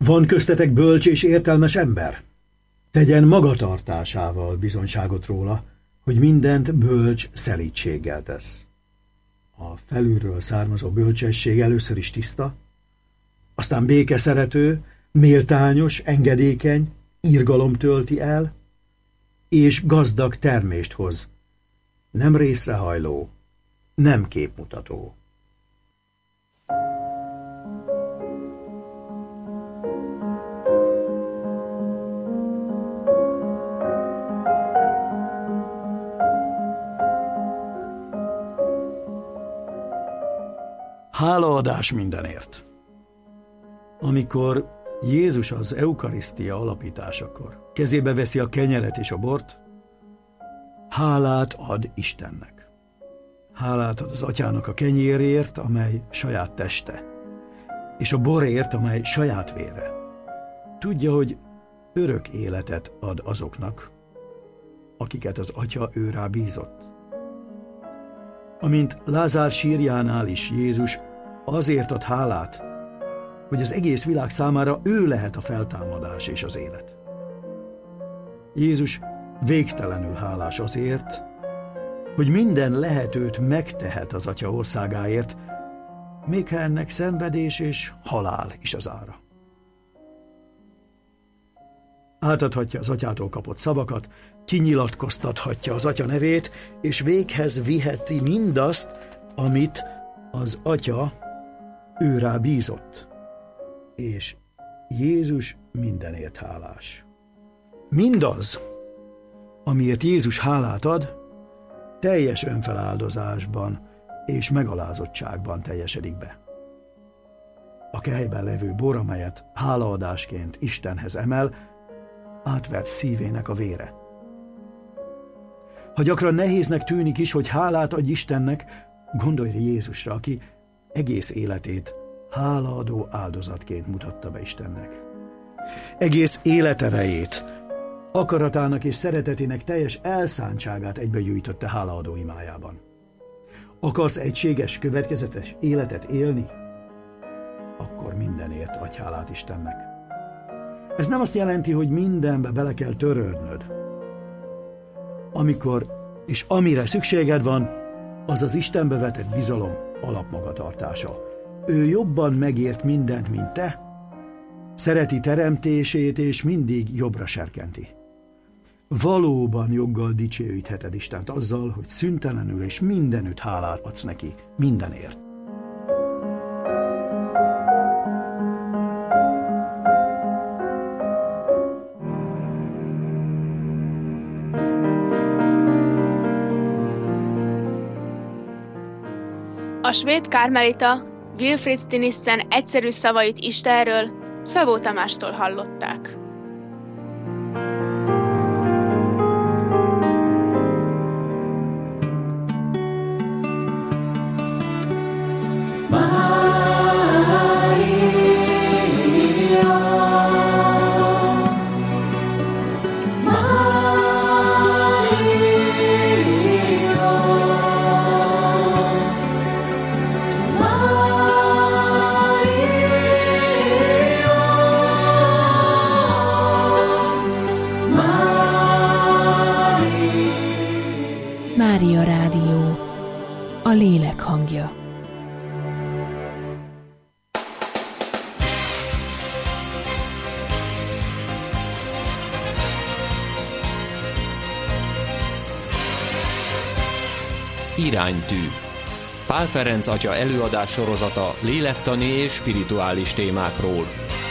Van köztetek bölcs és értelmes ember? Tegyen magatartásával bizonyságot róla, hogy mindent bölcs szelídséggel tesz. A felülről származó bölcsesség először is tiszta, aztán békeszerető, méltányos, engedékeny, irgalom tölti el, és gazdag termést hoz, nem részrehajló, nem képmutató. Hálaadás mindenért. Amikor Jézus az eukarisztia alapításakor kezébe veszi a kenyeret és a bort, hálát ad Istennek. Hálát ad az atyának a kenyérért, amely saját teste, és a borért, amely saját vére. Tudja, hogy örök életet ad azoknak, akiket az atya őrá bízott. Amint Lázár sírjánál is Jézus azért ad hálát, hogy az egész világ számára ő lehet a feltámadás és az élet. Jézus végtelenül hálás azért, hogy minden lehetőt megtehet az Atya országáért, még ha ennek szenvedés és halál is az ára. Átadhatja az Atyától kapott szavakat, kinyilatkoztathatja az Atya nevét, és véghez viheti mindazt, amit az Atya őrá bízott. És Jézus mindenért hálás. Mindaz, amiért Jézus hálát ad, teljes önfeláldozásban és megalázottságban teljesedik be. A kelyben levő bor, amelyet hálaadásként Istenhez emel, átvert szívének a vére. Ha gyakran nehéznek tűnik is, hogy hálát adj Istennek, gondolj Jézusra, aki egész életét hálaadó áldozatként mutatta be Istennek. Egész életerejét, akaratának és szeretetének teljes elszántságát egybegyűjtötte hálaadó imájában. Akarsz egységes, következetes életet élni? Akkor mindenért adj hálát Istennek. Ez nem azt jelenti, hogy mindenbe bele kell törődnöd. Amikor és amire szükséged van, az az Istenbe vetett bizalom alapmagatartása. Ő jobban megért mindent, mint te, szereti teremtését, és mindig jobbra serkenti. Valóban joggal dicsőítheted Istent azzal, hogy szüntelenül és mindenütt hálát adsz neki, mindenért. A svéd kármelita Wilfrid Stinissen egyszerű szavait Istenről Szabó Tamástól hallották. Mária Rádió, a lélek hangja. Iránytű. Pál Ferenc atya előadás sorozata lélektani és spirituális témákról.